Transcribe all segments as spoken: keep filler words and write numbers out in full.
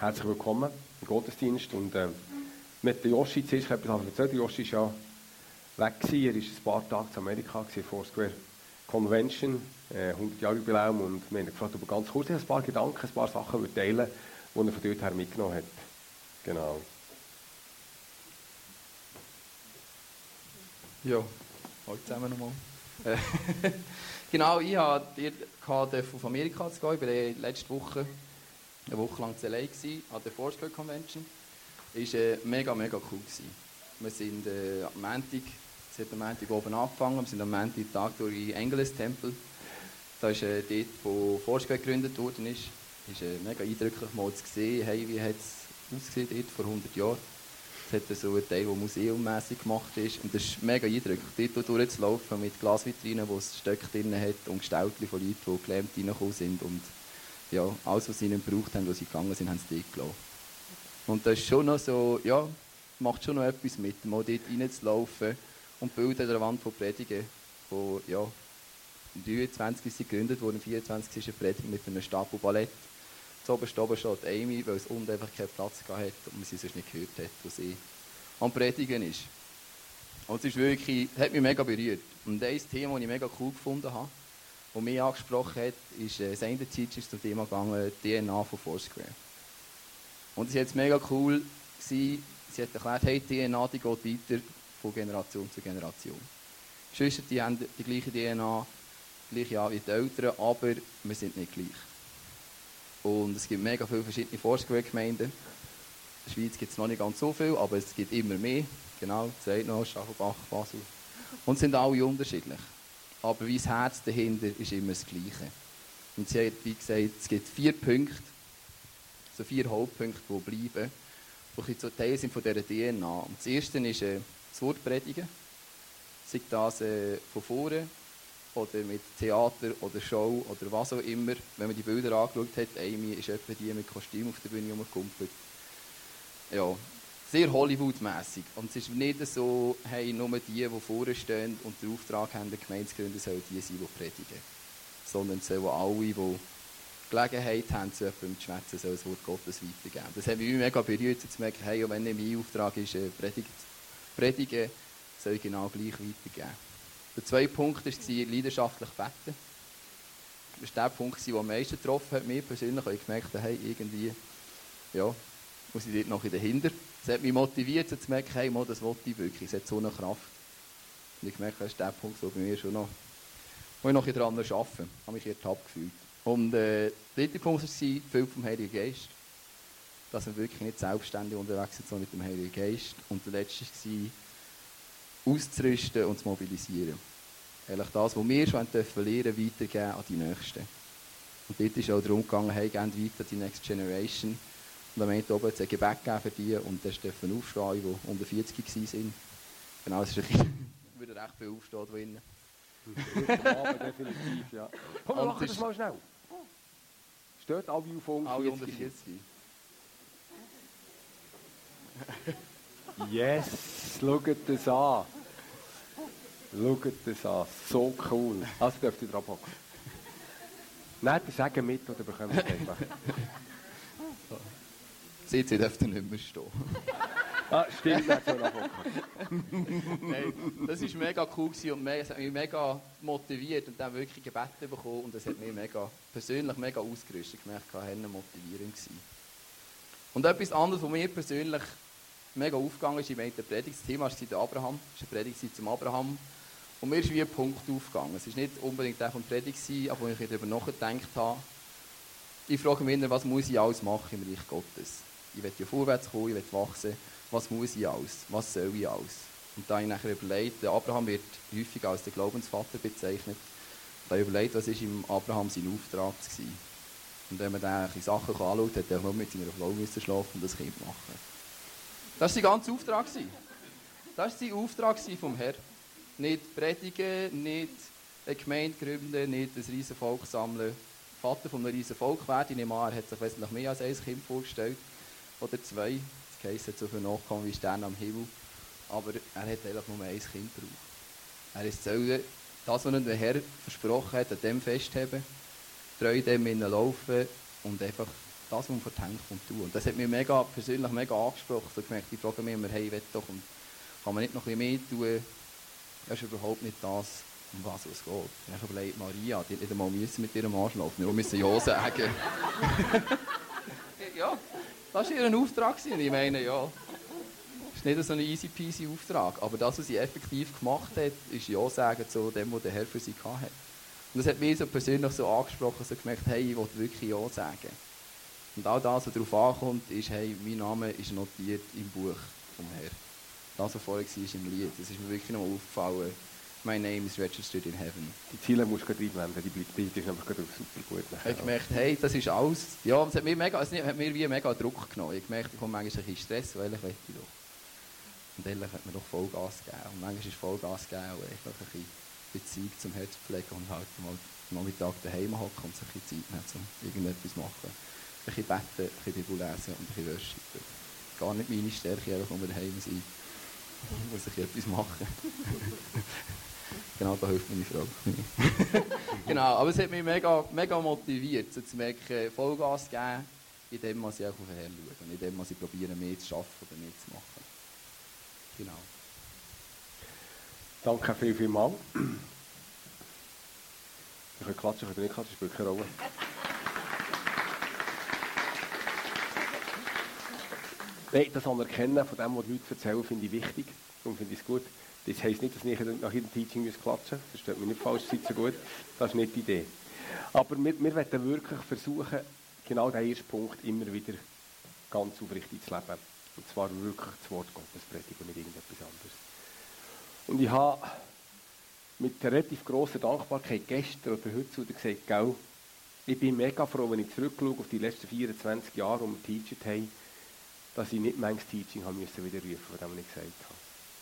Herzlich willkommen im Gottesdienst. Und, äh, mit der Joshi zuerst etwas erzählt. Der Joshi war ja weg gewesen. Er war ein paar Tage in Amerika, gewesen, Foursquare Convention, äh, hundert Jahre Jubiläum. Und wir haben ihn gefragt, ob er ganz kurz ein paar Gedanken, ein paar Sachen würde teilen, die er von dort her mitgenommen hat. Genau. Ja, hallo zusammen nochmal. Genau, ich hatte auf Amerika zu gehen. Ich war letzte Woche eine Woche lang zu L A an der Foursquare Convention. Es war äh, mega, mega cool gewesen. Wir sind äh, am Montag, es hat am Montag oben angefangen, wir sind am Montag Tag durch den Angeles-Tempel. Das ist äh, dort, wo Foursquare gegründet worden ist. Es ist äh, mega eindrücklich mal zu sehen, hey, wie hat es ausgesehen dort vor hundert Jahren. Es hat so einen Teil, der museummässig gemacht ist. Und das ist mega eindrücklich, dort durchzulaufen mit Glasvitrinen, wo es Stöcke drin hat und Gestalten von Leuten, die gelähmt reingekommen sind. Und ja, alles, was sie nicht gebraucht haben, wo sie gegangen sind, haben sie dort gelassen. Und das ist schon noch so, ja, macht schon noch etwas mit, mal dort reinzulaufen und Bilder an der Wand von Predigen, wo, ja, im dreiundzwanzig sind gegründet worden, im vierundzwanzig ist eine Predigt mit einem Stapel Ballett. Zuoberst oben steht Amy, weil es unten einfach keinen Platz hatte und man sie sonst nicht gehört hat, wo sie am Predigen ist. Und es ist wirklich, hat mich mega berührt. Und ein Thema, das ich mega cool gefunden habe, das mich angesprochen hat, ist, äh, das eine Zeit ist zum Thema gegangen, D N A von Foursquare. Und es war jetzt mega cool, gewesen. Sie hat erklärt, hey, die D N A die geht weiter von Generation zu Generation. Die Schwestern die haben die gleiche D N A, gleiche Art wie die Eltern, aber wir sind nicht gleich. Und es gibt mega viele verschiedene Foursquare-Gemeinden. In der Schweiz gibt es noch nicht ganz so viel, aber es gibt immer mehr. Genau, Zeitnau, Staffelbach, Basel. Und sind alle unterschiedlich. Aber wie das Herz dahinter ist immer das Gleiche. Und sie hat, wie gesagt, es gibt vier Punkte, so vier Hauptpunkte, die bleiben, die so Teil sind von dieser D N A. Und das erste ist äh, das Wort predigen. Sei das äh, von vorne oder mit Theater oder Show oder was auch immer. Wenn man die Bilder angeschaut hat, Amy ist etwa die mit Kostüm auf der Bühne rumgekumpelt. Ja, sehr Hollywood-mässig. Und es ist nicht so, hey, nur die, die vorne stehen und den Auftrag haben, der Gemeindegründer sollen die sein, die predigen. Sondern es sollen alle, die Gelegenheit haben, zu jemandem zu schwätzen, soll das Wort Gottes weitergeben. Das hat mich mega berührt, zu merken, hey, wenn nicht mein Auftrag ist, predigen, predigen soll ich genau gleich weitergeben. Der zweite Punkt war leidenschaftlich beten. Das war der Punkt, der am meisten getroffen hat. Mir persönlich habe ich gemerkt, hey, irgendwie, ja, muss ich dort noch dahinter. Das hat mich motiviert, zu merken, hey, mal, das will ich wirklich, es hat so eine Kraft. Und ich merke, das ist der Punkt, der bei mir schon noch, wo ich noch daran arbeiten. Ich habe mich ertappt gefühlt. Und äh, der dritte Punkt war, viel vom Heiligen Geist. Dass wir wirklich nicht selbstständig unterwegs sind, sondern mit dem Heiligen Geist. Und der letzte war, auszurüsten und zu mobilisieren. Ehrlich das, was wir schon dürfen lernen, weitergeben an die Nächsten. Und dort ist auch darum gegangen, hey, gehen weiter an die Next Generation. Und am Ende oben hat es ein Gebet gegeben für die und dann dürfen aufstehen, die unter vierzig waren. Genau, es ist ein bisschen, würde recht viel aufstehen da drinnen. Definitiv, ja. Komm, wir machen das mal schnell. Steht alle auf alle unter vierzig. Yes, schaut das an. Schaut das an. So cool. Also dürft ihr drauf hocken. Nicht sagen mit oder bekommen es einfach. Seht ihr, dürft ihr nicht mehr stehen. Ah, stimmt, nicht so drauf hocken. Nein, das war mega cool und es hat mich mega motiviert und dann wirklich Gebete bekommen und das hat mich mega, persönlich mega ausgerüstet. Ich merke, es war motivierend. Und etwas anderes, was mir persönlich mega aufgegangen ist, ich meine, der Predigtsthema war der Abraham, es war eine Predigt zum Abraham. Und mir ist wie ein Punkt aufgegangen. Es war nicht unbedingt der von der Predigt, aber als ich darüber nachgedacht habe, ich frage mich, was muss ich alles machen im Reich Gottes? Ich will ja vorwärts kommen, ich will wachsen. Was muss ich alles? Was soll ich alles? Und da habe ich nachher überlegt, der Abraham wird häufig als der Glaubensvater bezeichnet. Da habe ich überlegt, was war im Abraham sein Auftrag gewesen. Und wenn man dann die Sachen anschaut, hat er nur mit seiner Frau müssen schlafen und das Kind machen. Das war sein ganzer Auftrag. Das war sein Auftrag vom Herrn. Nicht predigen, nicht eine Gemeinde gründen, nicht ein riesen Volk sammeln. Vater von einem riesen Volk werden. Ich nehme an, er hat sich wesentlich mehr als ein Kind vorgestellt. Oder zwei. Das heisst, er hat so viel Nachkommen wie Sterne am Himmel. Aber er hat eigentlich nur ein Kind gebraucht. Er ist das, was ihm der Herr versprochen hat, an dem festhalten, treu dem laufen und einfach das, was man verdenkt, kommt tun. Und das hat mich mega, persönlich mega angesprochen. So gemerkt, ich frage mich immer, hey, ich will doch, und kann man nicht noch ein bisschen mehr tun? Das ist überhaupt nicht das, um was es geht. Ich habe überlegt, Maria, die hat nicht einmal müssen mit ihrem Mann schlafen, nur müssen ja sagen. Ja, das war ihr Auftrag. Und ich meine, ja, das ist nicht so ein easy peasy Auftrag. Aber das, was sie effektiv gemacht hat, ist ja sagen zu dem, was der Herr für sie hatte. Und das hat mich so persönlich so angesprochen, so gemerkt, hey, ich will wirklich ja sagen. Und all das, was darauf ankommt, ist, hey, mein Name ist notiert im Buch vom Herrn. Das, was vorher war im Lied, das ist mir wirklich noch aufgefallen. My name is registered in heaven. Die Ziele musst du reinblenden, die bleibt die ist einfach super gut. Ich habe gemerkt, hey, das ist alles. Ja, es hat mir, mega, es hat mir wie mega Druck genommen. Ich habe gemerkt, ich komme manchmal ein bisschen Stress, weil ich möchte doch. Und ehrlich hat mir doch Vollgas gegeben. Und manchmal ist Vollgas gegeben, und einfach ein bisschen Beziehung zum Herz pflegen und halt mal am Nachmittag daheim hocken und sich ein bisschen Zeit nehmen, um irgendetwas zu machen. Ein bisschen beten, ein bisschen Bibel lesen und ein bisschen worshipen. Gar nicht meine Stärke, einfach nur daheim sein. Muss ich etwas machen. Genau, da hilft meine Frau. Genau, aber es hat mich mega, mega motiviert, so zu merken, Vollgas geben, in dem, was ich auch auf den Herrn schaue. Und in dem, was ich probiere, mehr zu schaffen oder mehr zu machen. Genau. Danke viel, viel mal. Ich kann klatschen, ich kann nicht klatschen, spielt keine Rolle. Nein, das Anerkennen von dem, was die Leute erzählen, finde ich wichtig. Darum finde ich es gut. Das heisst nicht, dass ich nach jedem Teaching klatschen muss. Das versteht mich nicht falsch, seid so gut. Das ist nicht die Idee. Aber wir, wir wollen wirklich versuchen, genau diesen ersten Punkt immer wieder ganz aufrichtig zu leben. Und zwar wirklich das Wort Gottes predigen und nicht irgendetwas anderes. Und ich habe mit relativ grosser Dankbarkeit gestern oder heute zu dir gesagt, gell, ich bin mega froh, wenn ich zurückschaue auf die letzten vierundzwanzig Jahre, wo wir geteacht haben, dass ich nicht manches Teaching haben müssen wieder rufen, von dem ich gesagt habe.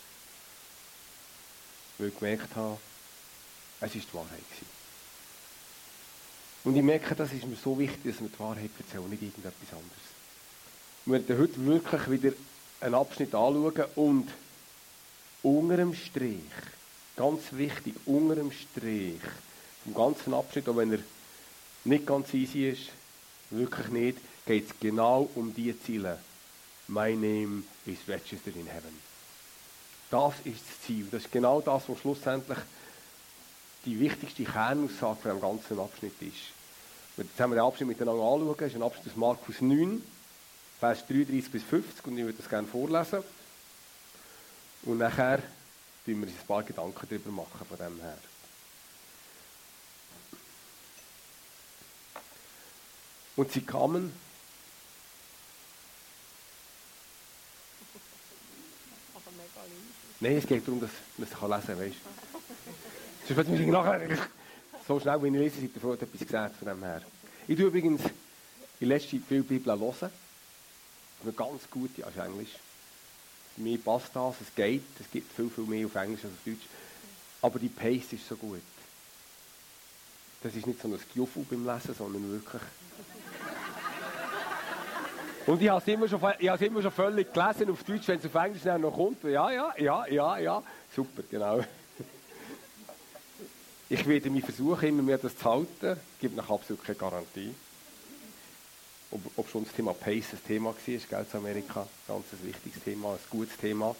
Weil ich gemerkt habe, es war die Wahrheit gewesen. Und ich merke, das ist mir so wichtig, dass wir die Wahrheit erzählen und nicht irgendetwas anderes. Wir werden heute wirklich wieder einen Abschnitt anschauen und unter dem Strich, ganz wichtig, unter dem Strich, vom ganzen Abschnitt, auch wenn er nicht ganz easy ist, wirklich nicht, geht es genau um die Ziele. My name is registered in heaven. Das ist das Ziel. Das ist genau das, was schlussendlich die wichtigste Kernaussage von dem ganzen Abschnitt ist. Jetzt haben wir den Abschnitt miteinander anschauen. Das ist ein Abschnitt aus Markus neun, Vers dreiunddreißig bis fünfzig, und ich würde das gerne vorlesen. Und nachher machen wir uns ein paar Gedanken darüber machen, von dem her. Und sie kamen. Nein, es geht darum, dass man es lesen kann, weißt du. Sonst muss ich nachher, so schnell wie ich lese, seid ihr froh, etwas gesagt von dem her. Ich tue übrigens in letzter Zeit viel Bibel hören. Eine ganz gute, also Englisch. Für mich passt das, es geht, es gibt viel, viel mehr auf Englisch als auf Deutsch. Aber die Pace ist so gut. Das ist nicht so ein Gejuffel beim Lesen, sondern wirklich... Und ich habe es immer schon, ich habe es immer schon völlig gelesen auf Deutsch, wenn es auf Englisch noch kommt. Ja, ja, ja, ja, ja. Super, genau. Ich werde mich versuchen, immer mehr das zu halten. Ich gebe nach absolut keine Garantie. Ob, ob schon das Thema Pace ein Thema war, Geld in Amerika. Ganz ein wichtiges Thema, ein gutes Thema.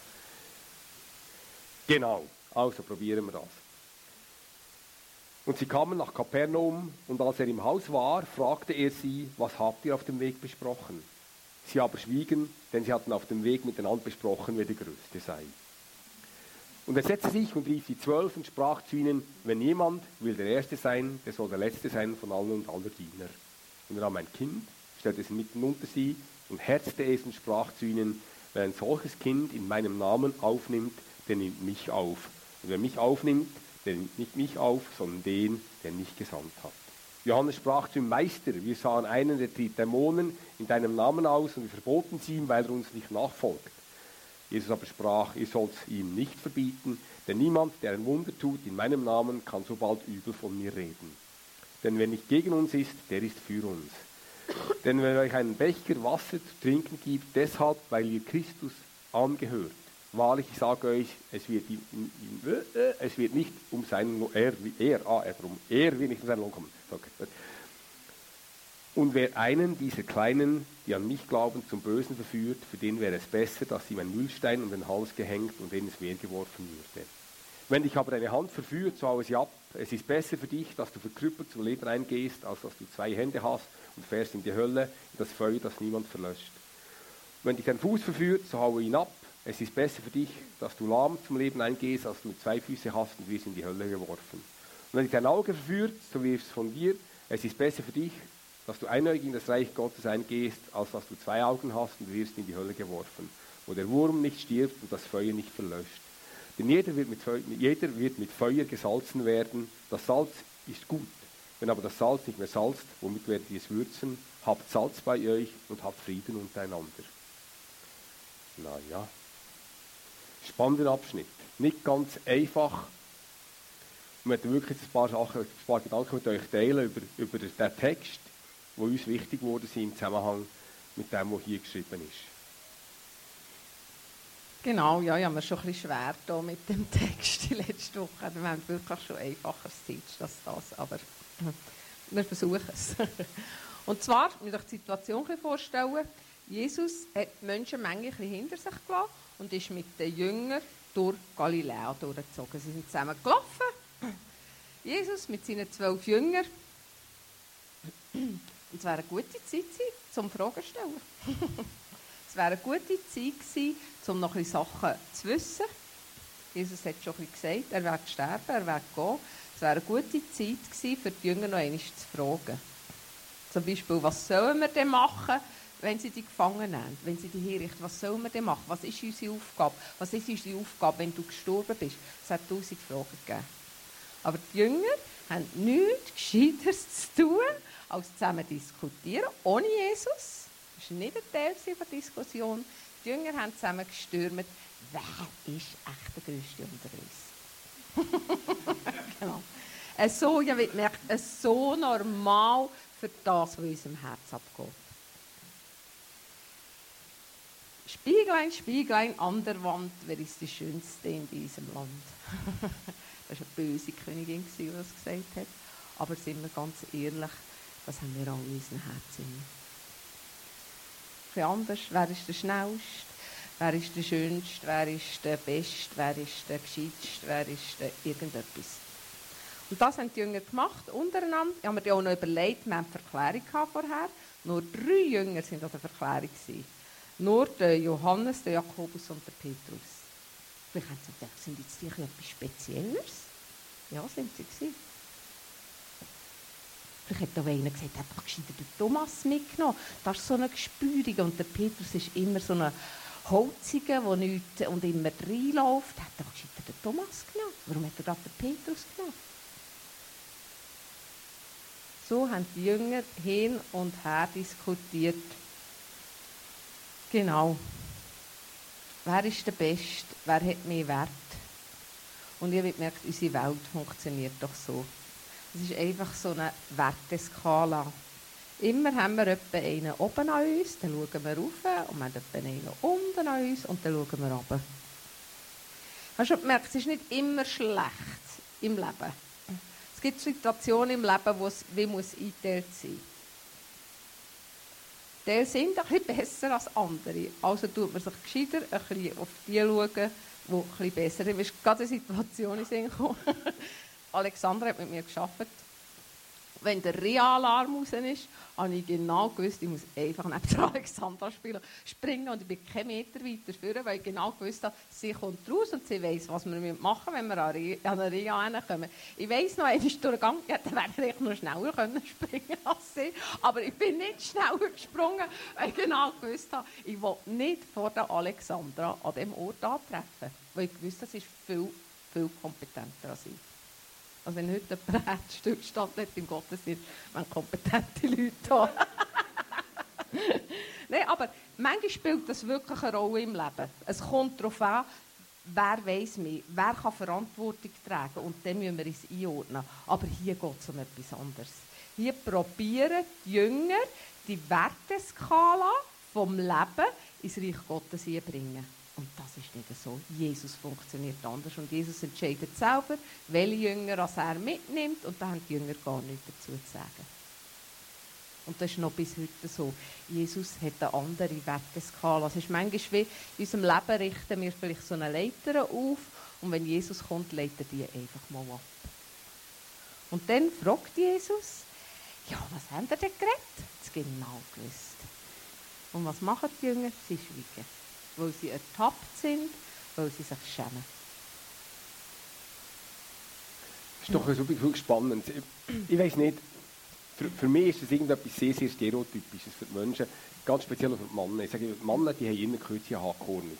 Genau, also probieren wir das. Und sie kamen nach Kapernaum, und als er im Haus war, fragte er sie, was habt ihr auf dem Weg besprochen? Sie aber schwiegen, denn sie hatten auf dem Weg miteinander besprochen, wer der Größte sei. Und er setzte sich und rief die Zwölf und sprach zu ihnen, wenn jemand will der Erste sein, der soll der Letzte sein von allen und aller Diener. Und er nahm ein Kind, stellte es mitten unter sie und herzte es und sprach zu ihnen, wer ein solches Kind in meinem Namen aufnimmt, der nimmt mich auf. Und wer mich aufnimmt, der nimmt nicht mich auf, sondern den, der mich gesandt hat. Johannes sprach zu ihm, Meister, wir sahen einen, der trieb Dämonen in deinem Namen aus und wir verboten sie ihm, weil er uns nicht nachfolgt. Jesus aber sprach, ihr sollt es ihm nicht verbieten, denn niemand, der ein Wunder tut in meinem Namen, kann so bald übel von mir reden. Denn wer nicht gegen uns ist, der ist für uns. Denn wenn euch einen Becher Wasser zu trinken gibt, deshalb, weil ihr Christus angehört, wahrlich, ich sage euch, es wird, ihm, ihm, äh, es wird nicht um seinen Lohn, er, er, ah, er, drum, er wird nicht um seinen Lohn kommen. Okay. Und wer einen dieser Kleinen, die an mich glauben, zum Bösen verführt, für den wäre es besser, dass ihm ein Mühlstein um den Hals gehängt und in ins Meer geworfen würde. Wenn dich aber deine Hand verführt, so hau sie ab. Es ist besser für dich, dass du verkrüppelt zum Leben eingehst, als dass du zwei Hände hast und fährst in die Hölle, in das Feuer, das niemand verlöscht. Wenn dich dein Fuß verführt, so hau ihn ab. Es ist besser für dich, dass du lahm zum Leben eingehst, als du zwei Füße hast und wirst in die Hölle geworfen. Und wenn dich dein Auge verführt, so wirf es von dir. Es ist besser für dich, dass du einäugig in das Reich Gottes eingehst, als dass du zwei Augen hast und wirst in die Hölle geworfen, wo der Wurm nicht stirbt und das Feuer nicht verlöscht. Denn jeder wird mit Feuer, jeder wird mit Feuer gesalzen werden. Das Salz ist gut. Wenn aber das Salz nicht mehr salzt, womit werdet ihr es würzen? Habt Salz bei euch und habt Frieden untereinander. Naja, spannender Abschnitt. Nicht ganz einfach. Ich möchte wirklich ein paar Sachen, ein paar Gedanken mit euch teilen über, über den Text, die uns wichtig geworden sind im Zusammenhang mit dem, was hier geschrieben ist. Genau, ja, ich habe mir schon ein bisschen schwer da mit dem Text die letzte Woche. Wir haben wirklich schon einfacher Text als das, aber wir versuchen es. Und zwar, ich muss euch die Situation vorstellen, Jesus hat die Menschenmenge ein bisschen hinter sich gelassen und ist mit den Jüngern durch Galiläa durchgezogen. Sie sind zusammen gelaufen. Jesus mit seinen zwölf Jüngern. Und es wäre eine gute Zeit gewesen, zum Fragen zu stellen. Es wäre eine gute Zeit gewesen, um noch ein bisschen Sachen zu wissen. Jesus hat schon ein bisschen gesagt, er wird sterben, er wird gehen. Es wäre eine gute Zeit gewesen, für die Jünger noch einmal zu fragen. Zum Beispiel, was sollen wir denn machen, wenn sie die gefangen nehmen, wenn sie die hinrichten? Was sollen wir denn machen? Was ist unsere Aufgabe? Was ist unsere Aufgabe, wenn du gestorben bist? Es hat tausend Fragen gegeben. Aber die Jünger haben nichts Gescheiteres zu tun, als zusammen diskutieren, ohne Jesus. Das war nicht ein Teil der Diskussion. Die Jünger haben zusammen gestürmt, wer ist echt der Größte unter uns? Genau. So, ja, ich merke, so normal für das, was in unserem Herz abgeht. Spieglein, Spieglein an der Wand, wer ist die Schönste in diesem Land? Das war eine böse Königin, die das gesagt hat. Aber sind wir ganz ehrlich, das haben wir alle in unserem Herzen. Ein anders, wer ist der Schnellste, wer ist der Schönste, wer ist der Beste, wer ist der Gescheiteste, wer ist der irgendetwas. Und das haben die Jünger gemacht, untereinander. Ich habe mir auch noch überlegt, wir hatten eine Verklärung vorher. Nur drei Jünger waren an der Verklärung. Nur der Johannes, der Jakobus und der Petrus. Vielleicht haben sie gedacht, sind jetzt die etwas Spezielles? Ja, sind sie gewesen. Vielleicht hat auch einer gesagt, er hat doch gescheiter den Thomas mitgenommen. Das ist so eine Gespürung. Und der Petrus ist immer so ein Holziger, der nichts und immer reinläuft. Er hat doch gescheiter den Thomas genommen. Warum hat er gerade den Petrus genommen? So haben die Jünger hin und her diskutiert. Genau. Wer ist der Beste? Wer hat mehr Wert? Und ich habe gemerkt, unsere Welt funktioniert doch so. Es ist einfach so eine Werteskala. Immer haben wir etwa einen oben an uns, dann schauen wir rauf, und wir haben etwa einen unten an uns, und dann schauen wir runter. Hast du schon gemerkt, es ist nicht immer schlecht im Leben. Es gibt Situationen im Leben, wo es wie muss eingeteilt sein muss. Die sind ein bisschen besser als andere. Also tut man sich gescheiter ein bisschen auf die schauen, die ein bisschen besser sind. Es ist gerade eine Situation in den Sinn gekommen. Alexandra hat mit mir gearbeitet. Wenn der Ria-Alarm raus ist, habe ich genau gewusst, ich muss einfach neben der Alexandra spielen, springen und ich bin keinen Meter weiter führen, weil ich genau gewusst habe, sie kommt raus und sie weiss, was wir machen müssen, wenn wir an eine Ria hinkommen. Ich weiss noch, einmal durch den Gang, ja, dann wäre ich noch schneller können springen als sie, aber ich bin nicht schneller gesprungen, weil ich genau gewusst habe, ich will nicht vor der Alexandra an diesem Ort antreffen, weil ich gewusst habe, sie ist viel, viel kompetenter als ich. Also wenn heute ein Brettstück stattfindet im Gottesdienst, wenn kompetente Leute da. Nein, aber manchmal spielt das wirklich eine Rolle im Leben. Es kommt darauf an, wer weiss mehr, wer kann Verantwortung tragen und dann müssen wir uns einordnen. Aber hier geht es um etwas anderes. Hier probieren die Jünger die Werteskala vom Leben ins Reich Gottes einbringen. Und das ist nicht so. Jesus funktioniert anders und Jesus entscheidet selber, welche Jünger er mitnimmt und da haben die Jünger gar nichts dazu zu sagen. Und das ist noch bis heute so. Jesus hat eine andere Werteskala. Es ist manchmal wie in unserem Leben richten wir vielleicht so eine Leiter auf und wenn Jesus kommt, leitet die einfach mal ab. Und dann fragt Jesus, ja, was haben ihr denn geredet? Das ist genau gewusst. Und was machen die Jünger? Sie schweigen. Weil sie ertappt sind, weil sie sich schämen. Das ist doch so wirklich spannend. Ich, ich weiss nicht, für, für mich ist das irgendetwas sehr, sehr Stereotypisches für die Menschen, ganz speziell für die Männer. Ich sage, die Männer, die haben immer kürzere Haarkornig.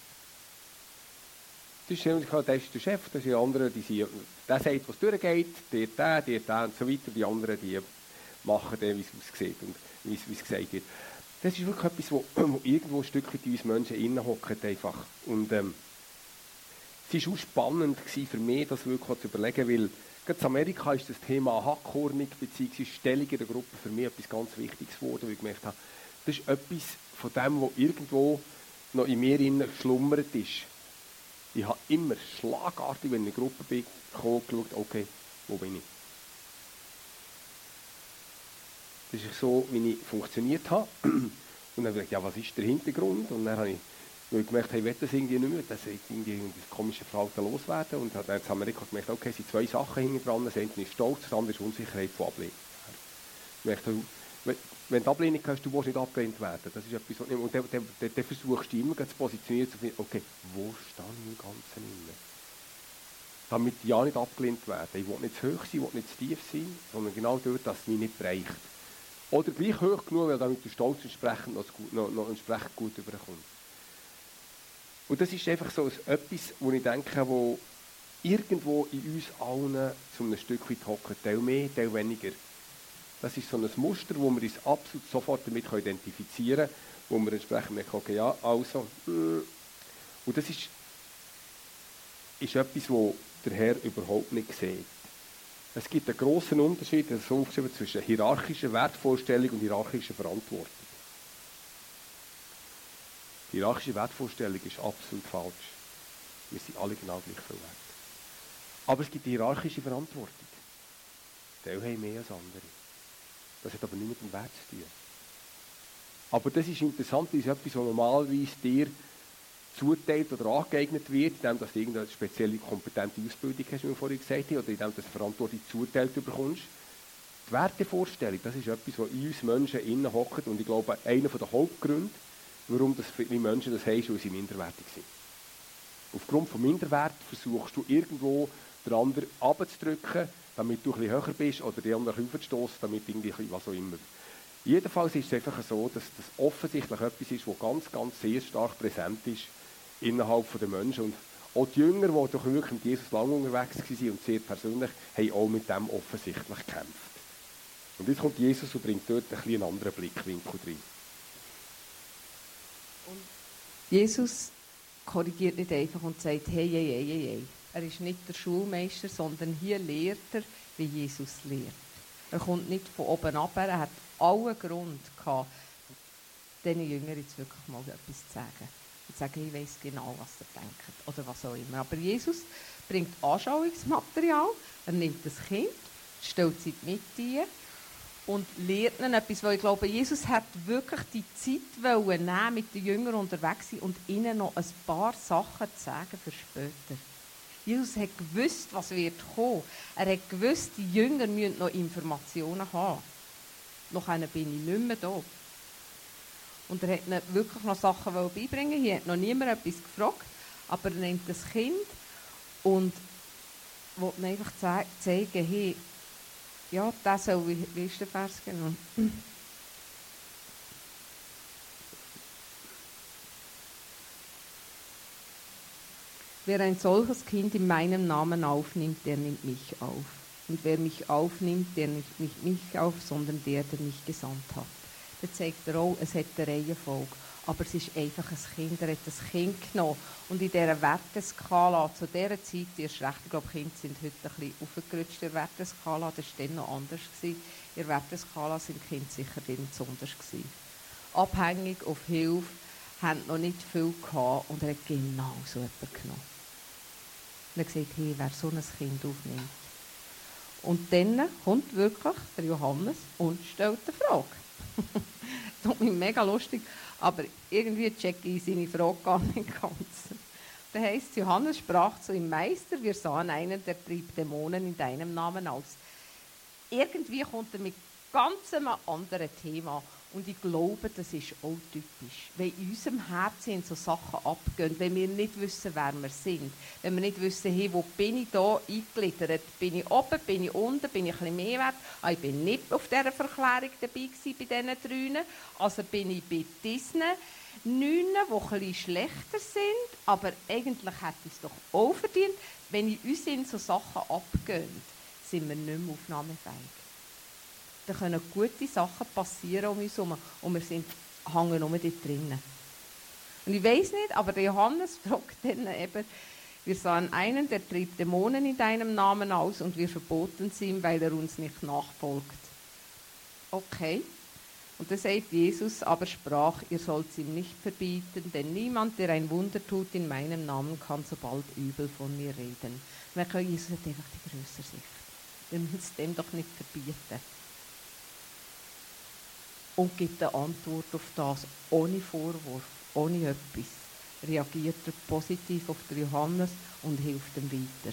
Das ist, das ist der Chef, das ist der andere, die sind, der sagt, was durchgeht, der, der, der, der und so weiter. Die anderen, die machen dann, wie es aussieht und wie es, wie es gesagt wird. Das ist wirklich etwas, wo, wo irgendwo ein Stück weit in uns Menschen innenhockt einfach. Und ähm, es war auch spannend für mich, das wirklich zu überlegen, weil gerade in Amerika ist das Thema Hackhornig bzw. Stellung in der Gruppe für mich etwas ganz Wichtiges geworden, weil ich gemerkt habe, das ist etwas von dem, was irgendwo noch in mir innen schlummert ist. Ich habe immer schlagartig, wenn ich in eine Gruppe bin, geschaut, okay, wo bin ich? Das ist so, wie ich funktioniert habe. Und dann habe ich gedacht, ja, was ist der Hintergrund? Und dann habe ich, weil ich gemerkt habe, ich will das irgendwie nicht mehr, dass ich irgendwie das komische Verhalten loswerden. Und habe dann in Amerika gemerkt, okay, es sind zwei Sachen hinten dran. Das eine ist Stolz, das andere ist Unsicherheit von Ablehnung. Ich merkte, wenn du Ablehnung hast, du willst nicht abgelehnt werden. Das ist etwas, und dann, dann, dann, dann versuchst du immer zu positionieren, zu finden, okay, wo stehe ich im Ganzen inne? Damit ich ja nicht abgelehnt werde. Ich will nicht zu hoch sein, ich will nicht zu tief sein, sondern genau dort, dass es mich nicht bereicht. Oder gleich hoch genug, weil damit der Stolz entsprechend noch, noch, noch entsprechend gut überkommt. Und das ist einfach so etwas, wo ich denke, wo irgendwo in uns allen zu einem Stück weit hockt. Teil mehr, Teil weniger. Das ist so ein Muster, wo wir uns absolut sofort damit identifizieren können, wo wir entsprechend merken, okay, ja, also. Und das ist, ist etwas, das der Herr überhaupt nicht sieht. Es gibt einen grossen Unterschied, das ist so aufgeschrieben, zwischen hierarchischer Wertvorstellung und hierarchischer Verantwortung. Die hierarchische Wertvorstellung ist absolut falsch. Wir sind alle genau gleich viel wert. Aber es gibt die hierarchische Verantwortung. Die haben mehr als andere. Das hat aber nichts mit dem Wert zu tun. Aber das ist interessant, das ist etwas, was normalerweise dir zuteilt oder angeeignet wird, indem du irgendeine spezielle kompetente Ausbildung hast, wie wir vorhin gesagt haben, oder indem du eine Verantwortung zuteilt bekommst. Die Wertevorstellung, das ist etwas, was in uns Menschen innen hockt und ich glaube, einer der Hauptgründe, warum das viele Menschen das haben, ist, weil sie minderwertig sind. Aufgrund von Minderwert versuchst du irgendwo den anderen abzudrücken, damit du ein bisschen höher bist oder die anderen aufzustossen, damit irgendwie was auch immer. Jedenfalls ist es einfach so, dass das offensichtlich etwas ist, das ganz, ganz sehr stark präsent ist innerhalb der Menschen. Und auch die Jünger, die doch wirklich mit Jesus lange unterwegs waren und sehr persönlich, haben auch mit dem offensichtlich gekämpft. Und jetzt kommt Jesus und bringt dort ein bisschen einen anderen Blickwinkel rein. Und Jesus korrigiert nicht einfach und sagt, hey, hey, hey, hey, hey. Er ist nicht der Schulmeister, sondern hier lehrt er, wie Jesus lehrt. Er kommt nicht von oben ab, er hat allen Grund gehabt, diesen Jüngern jetzt wirklich mal etwas zu sagen. Und zu sagen, ich weiss genau, was er denkt oder was auch immer. Aber Jesus bringt Anschauungsmaterial, er nimmt das Kind, stellt sie in die Mitte und lehrt ihnen etwas, weil ich glaube, Jesus hat wirklich die Zeit wollen nehmen, mit den Jüngern unterwegs sein und ihnen noch ein paar Sachen zu sagen für später. Jesus hat gewusst, was wird kommen. Er hat gewusst, die Jünger müssen noch Informationen haben. Nachher bin ich nicht mehr da. Und er hat ihnen wirklich noch Sachen beibringen. Hier hat noch niemand etwas gefragt, aber er nimmt das Kind und will ihnen einfach zeigen, hey, ja, das soll, wie, wie ist der Vers genau? Wer ein solches Kind in meinem Namen aufnimmt, der nimmt mich auf. Und wer mich aufnimmt, der nimmt nicht mich auf, sondern der, der mich gesandt hat. Da zeigt er auch, es hat eine Reihenfolge. Aber es ist einfach ein Kind. Er hat das Kind genommen. Und in dieser Werteskala, zu dieser Zeit, erst recht, ich glaube, Kinder sind heute ein bisschen aufgerutscht in der Werteskala. Das war dann noch anders. In der Werteskala sind Kinder sicher dann besonders gewesen. Abhängig auf Hilfe, haben noch nicht viel gehabt. Und er hat genau so jemanden genommen. Und er hat gesagt, hey, wer so ein Kind aufnimmt. Und dann kommt wirklich der Johannes und stellt eine Frage. Das ist mega lustig, aber irgendwie checke ich seine Frage gar nicht ganz. Da heißt, Johannes sprach zu ihm: Meister, wir sahen einen, der trieb Dämonen in deinem Namen aus. Irgendwie kommt er mit ganz einem anderen Thema. Und ich glaube, das ist auch typisch. Wenn in unserem Herzen so Sachen abgehen, wenn wir nicht wissen, wer wir sind, wenn wir nicht wissen, hey, wo bin ich da eingegliedert, bin ich oben, bin ich unten, bin ich ein bisschen mehr wert, ah, ich bin nicht auf dieser Verklärung dabei gewesen, bei diesen drei, also bin ich bei diesen neun, die ein bisschen schlechter sind, aber eigentlich hätte ich es doch auch verdient. Wenn in uns in so Sachen abgehen, sind wir nicht mehr aufnahmefähig. Da können gute Sachen passieren um uns herum und wir sind, hängen nur dort drinnen. Und ich weiss nicht, aber der Johannes fragt dann eben, wir sahen einen, der trieb Dämonen in deinem Namen aus und wir verboten sie ihm, weil er uns nicht nachfolgt. Okay. Und da sagt Jesus, aber sprach, ihr sollt es ihm nicht verbieten, denn niemand, der ein Wunder tut in meinem Namen, kann so bald übel von mir reden. Wir können Jesus hat einfach die grössere Sicht. Wir müssen es dem doch nicht verbieten. Und gibt eine Antwort auf das, ohne Vorwurf, ohne etwas. Reagiert er positiv auf den Johannes und hilft ihm weiter.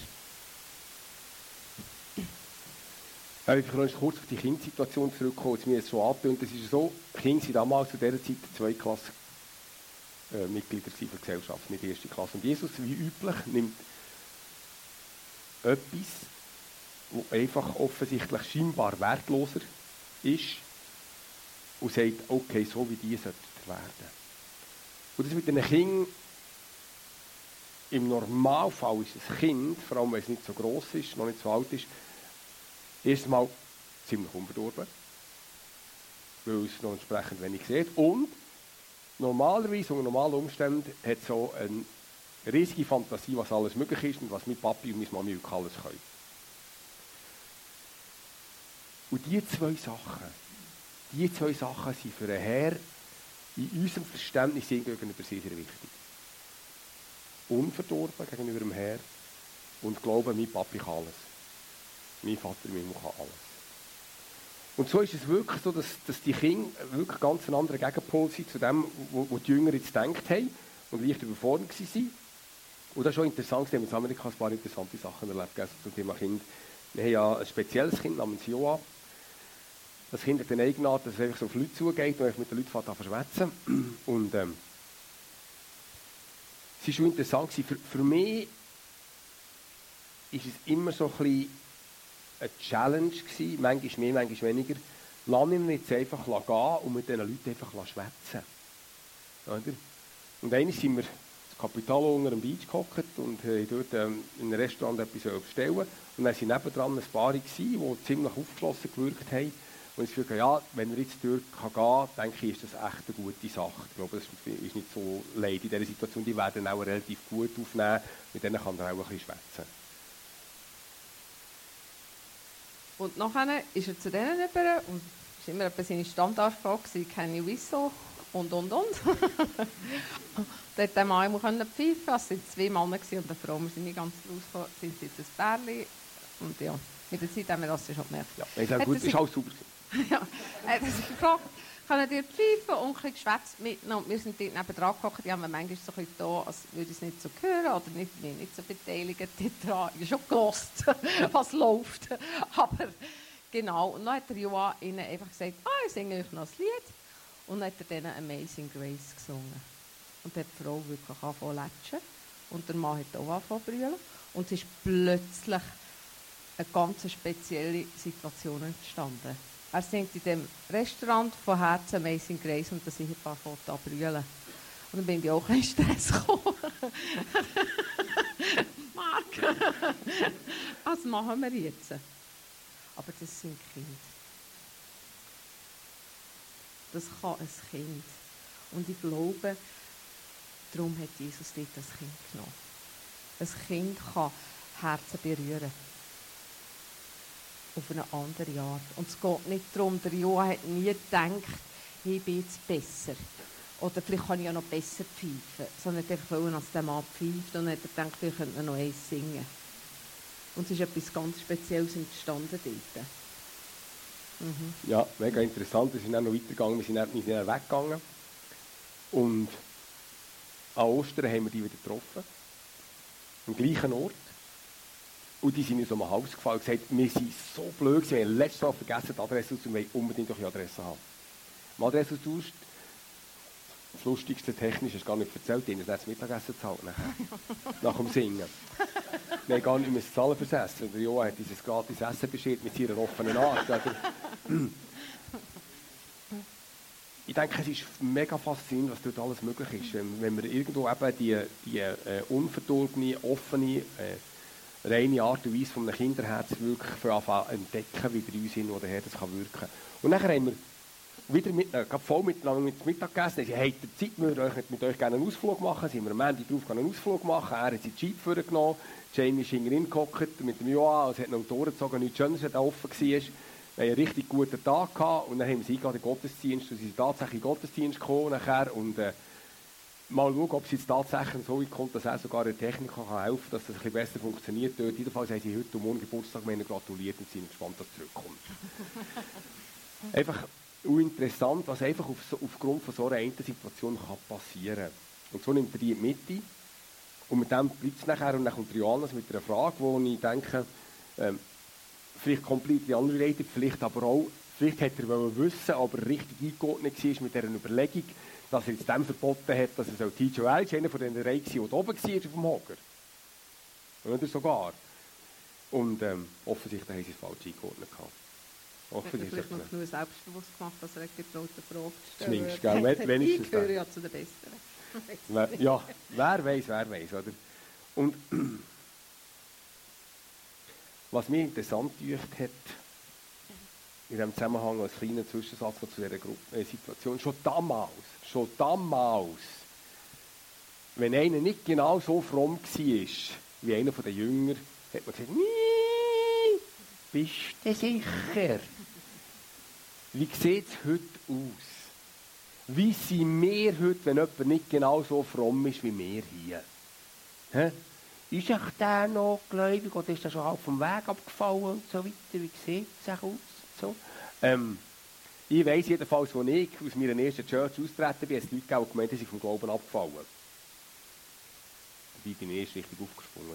Ja, ich kann noch kurz auf die Kindsituation zurückkommen. Jetzt mir es schon angetönt, es ist so, Kinder waren damals zu dieser Zeit zwei Klasse äh, Mitglieder der Gesellschaft, nicht die erste Klasse. Und Jesus, wie üblich, nimmt etwas, das einfach offensichtlich scheinbar wertloser ist, und sagt, okay, so wie die sollten werden. Und das mit den Kindern, im Normalfall ist ein Kind, vor allem wenn es nicht so gross ist, noch nicht so alt ist, erstmal ziemlich unverdorben, weil es noch entsprechend wenig sieht. Und normalerweise, unter normalen Umständen, hat es so eine riesige Fantasie, was alles möglich ist und was mein Papi und meine Mami wirklich alles können. Und diese zwei Sachen, Diese zwei Sachen sind für einen Herr in unserem Verständnis gegenüber sehr, sehr wichtig. Unverdorben gegenüber dem Herr und glauben, mein Papi kann alles. Mein Vater, mein Mutter kann alles. Und so ist es wirklich so, dass, dass die Kinder wirklich ganz ein anderer Gegenpol sind zu dem, was die Jünger jetzt gedacht haben und leicht überfordert waren. Und das ist schon interessant, wir haben in Amerika ein paar interessante Sachen erlebt zum Thema Kind. Wir haben ja ein spezielles Kind namens Joa. Das Kind hat den Eigenart, dass es einfach so auf Leute zugeht und mit den Leuten anfängt zu verschwätzen. Und ähm, es war schon interessant. Für, für mich war es immer so ein bisschen eine Challenge gewesen, manchmal mehr, manchmal weniger. Lass ihn jetzt einfach gehen und mit diesen Leuten einfach schwätzen. Oder? Und einmal sind wir das Capitolo unter dem Beach gehockt und haben dort ähm, in einem Restaurant etwas bestellen. Und dann waren nebendran ein paar, die ziemlich aufgeschlossen gewirkt haben. Und ich fühle, ja, wenn er jetzt dort gehen kann, denke ich, ist das echt eine gute Sache. Ich glaube, das ist nicht so leid in dieser Situation. Die werden auch relativ gut aufnehmen. Mit denen kann er auch ein bisschen schwätzen. Und nachher ist er zu denen rüber und es war immer etwa seine Standardfrage, «Can you whistle?» und, und, und. Da hat der Mann immer pfeifen können. Es waren zwei Männer und eine Frau. Wir sind nicht ganz rausgekommen, sind sie jetzt ein Pärchen. Und ja, mit der Zeit haben wir das schon gemerkt. Ja, ist auch gut, ist alles super. Ja, er hat sich gefragt, können ihr pfeifen und ein bisschen geschwätzt mitnehmen? Und wir sind dort nebenan gehockt, die haben wir manchmal so ein bisschen da, als würde ich es nicht so hören oder nicht, nicht so beteiligt daran. Ich habe schon gehört, was läuft. Aber genau, und dann hat der Joa ihnen einfach gesagt, ah, ich singe euch noch ein Lied. Und dann hat er denen Amazing Grace gesungen. Und dann hat die Frau wirklich angefangen zu latschen. Und der Mann hat auch angefangen zu brüllen. Und es ist plötzlich eine ganz spezielle Situation entstanden. Er singt in dem Restaurant von Herzen Amazing Grace und das Ehepaar fängt an zu brüllen. Und dann bin ich auch in Stress gekommen. Marc, was machen wir jetzt? Aber das sind Kinder. Das kann ein Kind. Und ich glaube, darum hat Jesus dort das Kind genommen. Ein Kind kann Herzen berühren. Auf eine andere Art. Und es geht nicht darum, der Joa hat nie gedacht, ich bin jetzt besser. Oder vielleicht kann ich ja noch besser pfeifen. Sondern einfach wollen, als der Mann pfeift und dann hat er gedacht, ich könnte noch eins singen. Und es ist etwas ganz Spezielles entstanden dort. Mhm. Ja, mega interessant. Wir sind dann noch weitergegangen, wir sind dann, wir sind dann weggegangen. Und an Ostern haben wir die wieder getroffen. Am gleichen Ort. Und die sind uns um den Hals gefallen und gesagt, wir sind so blöd, wir haben letztes Mal vergessen, die Adresse auszusuchen, wir wollen unbedingt doch die Adresse haben. Am Adressaustausch, das lustigste technisch, hast du gar nicht erzählt, ihnen das Mittagessen gezahlt nachher, nach dem Singen. Wir haben gar nicht mehr zahlen fürs Essen. Der Joa hat dieses gratis Essen beschert mit seiner offenen Art. Oder? Ich denke, es ist mega faszinierend, was dort alles möglich ist. Wenn, wenn wir irgendwo eben die, die äh, unverdorbene, offene, äh, reine Art und Weise von einem Kinderherz wirklich für anfangen entdecken, wie bei uns sind, wo der Herr das kann wirken kann. Und nachher haben wir wieder mit, äh, voll miteinander mit Mittag gegessen. Sie haben die Zeit, wir euch mit euch gerne einen Ausflug machen. Sind wir am Ende drauf einen Ausflug machen. Er hat seinen Jeep vorgenommen. Jamie ist hinten gehockt mit dem Joa. Es hat noch um die Ohren gezogen, nichts Schönes, als er offen war. Wir hatten einen richtig guten Tag gehabt. Und dann haben wir sie in den Gottesdienst. Und sie sind tatsächlich in den Gottesdienst gekommen nachher. Und äh, mal schauen, ob es jetzt tatsächlich so weit kommt, dass er sogar der Technik kann helfen kann, dass das ein bisschen besser funktioniert. Dort. Jedenfalls haben sie heute und morgen Geburtstag gratuliert und sind gespannt, dass es zurückkommt. Einfach interessant, was einfach auf so, aufgrund von so einer Situation kann passieren kann. Und so nimmt er die in die Mitte. Und mit dem bleibt es nachher. Und dann kommt Johannes mit einer Frage, wo ich denke, ähm, vielleicht komplett andere Rede, vielleicht aber auch, vielleicht hätte er wissen, aber richtig eingeordnet war mit dieser Überlegung, dass er jetzt dem verboten hat, dass er T J Welch, einer von den Reihen war, der oben war auf dem Hocker. Oder sogar. Und ähm, offensichtlich haben sie es falsch eingeordnet. Hat er vielleicht noch genug selbstbewusst gemacht, dass er getraut eine Frage zu stellen. Zumindest, gell? Wenigstens. Ich gehöre ja zu den Besseren. Ja, wer weiß, wer weiß, oder? Und was mich interessant gemacht hat, in diesem Zusammenhang als kleiner Zwischensatz zu dieser Gruppe, äh, Situation, schon damals, schon damals, wenn einer nicht genau so fromm war, wie einer der Jünger, hat man gesagt, nee, bist du sicher? Wie sieht es heute aus? Wie sind wir heute, wenn jemand nicht genau so fromm ist wie wir hier? Hä? Ist echt der noch gläubig oder ist er schon halb vom Weg abgefallen und so weiter? Wie sieht es aus? So? Ähm, ich weiss jedenfalls, als ich aus meiner ersten Church austreten bin, es Leute gegeben, die gemeint haben, sie vom Glauben abgefallen. Dabei bin ich erst richtig aufgesprungen.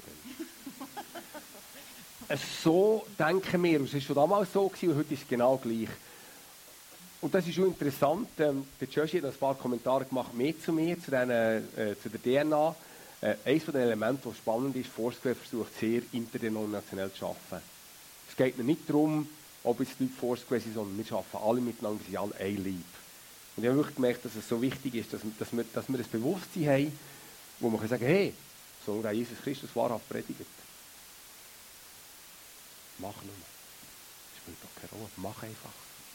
So denken wir, es war schon damals so gewesen, und heute ist es genau gleich. Und das ist schon interessant, ähm, der Joshi hat ein paar Kommentare gemacht, mehr zu mir, zu, den, äh, zu der D N A. Äh, eines von den Elementen, das spannend ist, Foursquare versucht sehr interdenominationell zu arbeiten. Es geht mir nicht darum, ob jetzt die Leute Foursquare sind, sondern wir arbeiten alle miteinander, wir sind alle ein Leib. Und ich habe wirklich gemerkt, dass es so wichtig ist, dass, dass, wir, dass wir ein Bewusstsein haben, wo man kann sagen, hey, so hat Jesus Christus wahrhaft predigt. Mach nur. Das spielt doch keine Rolle. Mach einfach.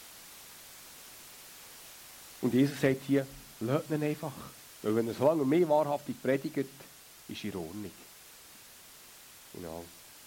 Und Jesus sagt hier, lasst ihn einfach. Weil wenn er so lange mehr wahrhaftig predigt, ist in Ordnung. Genau.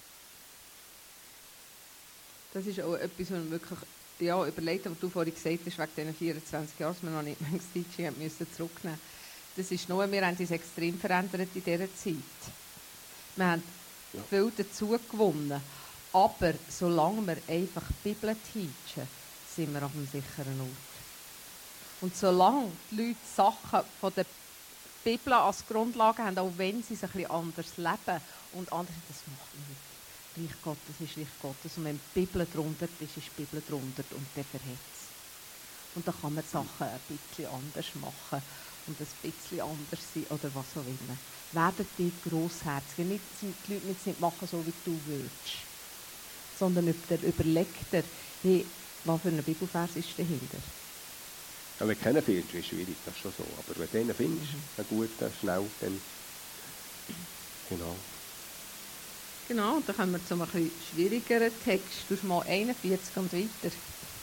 Das ist auch etwas, was man wirklich ja, überlegt, was du vorhin gesagt hast, wegen diesen vierundzwanzig Jahren, dass wir noch nicht mehr das D J müssen zurücknehmen mussten. Das ist nur, wir haben uns extrem verändert in dieser Zeit. Wir haben ja. viel dazu gewonnen. Aber solange wir einfach die Bibel teachen, sind wir auf einem sicheren Ort. Und solange die Leute Sachen von der Bibel als Grundlage haben, auch wenn sie es ein bisschen anders leben und anders, das macht man nicht. Reich Gottes ist Reich Gottes. Und wenn die Bibel drunter ist, ist die Bibel drunter und der verhetzt. Und dann kann man Sachen ein bisschen anders machen und ein bisschen anders sein oder was auch immer. Werdet die grossherzig. Nicht, die Leute nicht machen, so wie du willst. Sondern überlegt dir, hey, was für ein Bibelvers ist dahinter? Ja, wenn du keinen findest, ist es schwierig, das ist schon so. Aber wenn du einen findest, mhm. einen guten, schnell, dann... Genau. Genau, und dann kommen wir zu einem etwas schwierigeren Text. Du hast mal einundvierzig und weiter.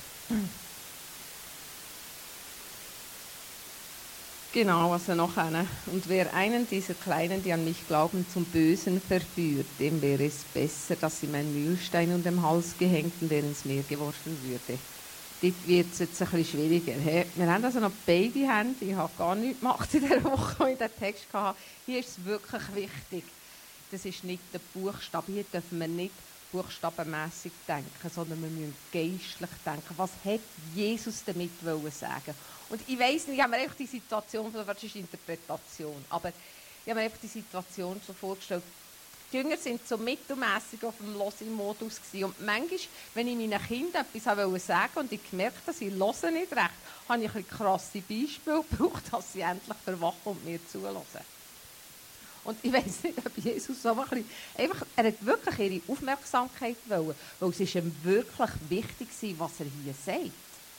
Genau, also noch einer. Und wer einen dieser Kleinen, die an mich glauben, zum Bösen verführt, dem wäre es besser, dass ihm ein Mühlstein um den Hals gehängt und er ins Meer geworfen würde. Dort wird es jetzt ein bisschen schwieriger. Wir haben also noch beide Hände. Ich habe gar nichts gemacht in dieser Woche, als ich den Text hatte. Hier ist es wirklich wichtig. Das ist nicht der Buchstabe. Hier dürfen wir nicht buchstabenmässig denken, sondern wir müssen geistlich denken. Was hat Jesus damit wollen sagen? Und ich weiss nicht, ich habe mir einfach die Situation, das ist Interpretation, aber ich habe mir einfach die Situation so vorgestellt, die Jünger waren so mittelmässig auf dem Losi-Modus gewesen. Und manchmal, wenn ich meinen Kindern etwas wollte sagen und ich gemerkt habe, sie hören nicht recht, habe ich ein bisschen krasse Beispiele gebraucht, dass sie endlich verwachen und mir zuhören. Und ich weiss nicht, ob Jesus so ein bisschen, einfach, er hat wirklich ihre Aufmerksamkeit wollen, weil es ist ihm wirklich wichtig war, was er hier sagt.